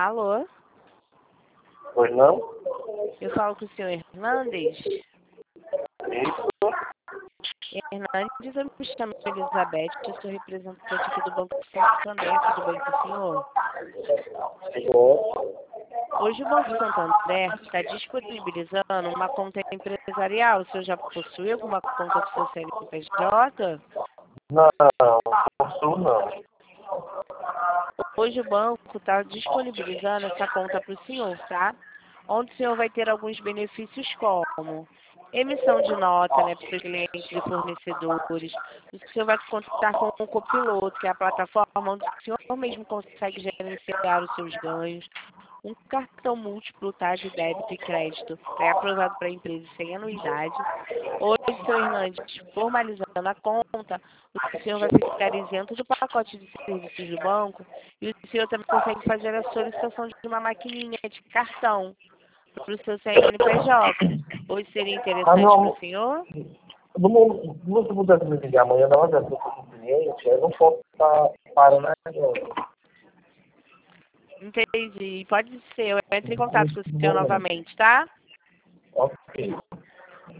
Alô? Pois não? Eu falo com o senhor Hernandes. Isso. Hernandes, eu me chamo Elizabeth, eu sou representante aqui do Banco Santander, tudo bem com o senhor? Senhor. Hoje o Banco Santander está disponibilizando uma conta empresarial. O senhor já possui alguma conta do seu CNPJ? Não, possuo não. Hoje o banco está disponibilizando essa conta para o senhor, tá? Onde o senhor vai ter alguns benefícios como emissão de nota, né, para os seus clientes e fornecedores. O senhor vai contar com o Copiloto, que é a plataforma onde o senhor mesmo consegue gerenciar os seus ganhos. Um cartão múltiplo, tá, de débito e crédito, pré-aprovado para a empresa sem anuidade. Hoje, senhor Hernandes, formalizando a conta, o senhor vai ficar isento do pacote de serviços do banco e o senhor também consegue fazer a solicitação de uma maquininha de cartão para o seu CNPJ. Hoje seria interessante para o senhor? Não se pudesse me ligar amanhã, não, já estou com o cliente, eu não posso estar parando agora. Entendi. Pode ser. Eu entro em contato com o senhor novamente, tá? Ok.